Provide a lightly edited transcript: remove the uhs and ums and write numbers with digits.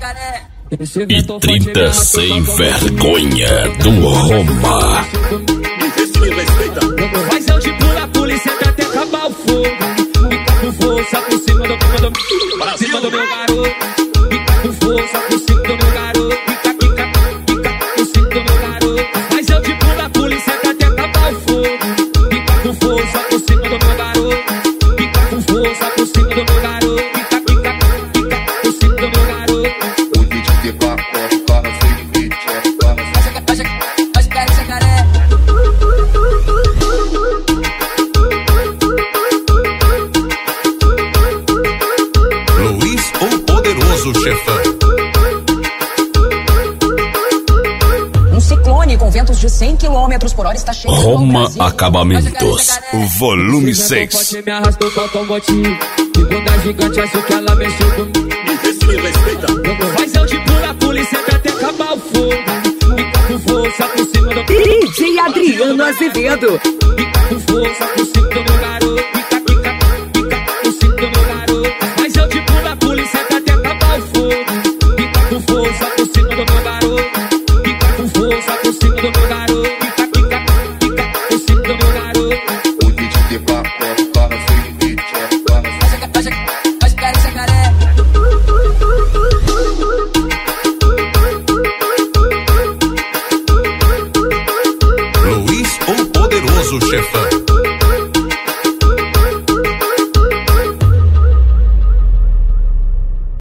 E 30 sem vergonha do Roma. Mas eu de pula, polícia até acabar o fogo. Fica com força por cima do meu garoto. Fica com força por cima do meu garoto. Fica por cima do meu garoto. Mas eu de pula, polícia até acabar o fogo. Fica com força por cima do meu garoto. Fica com força por cima do meu garoto. Fica por cima do meu garoto. Luiz, o poderoso chefão. Um ciclone com ventos de 100 km por hora está chegando. Roma Acabamentos, volume 6. Você me arrastou com o botinho. E quando a gigante achou que ela mexeu comigo. Mas eu de pula, polícia até acabar o fogo. Fica com força por cima do DJ Adriano Azevedo. Fica com força por cima do meu garoto. Fica por cima do meu garoto. Mas eu de pula, polícia até acabar o fogo. Fica com força por cima do meu garoto. Fica com força por cima do meu garoto. Fica por cima do meu garoto. Luiz, o poderoso chefão.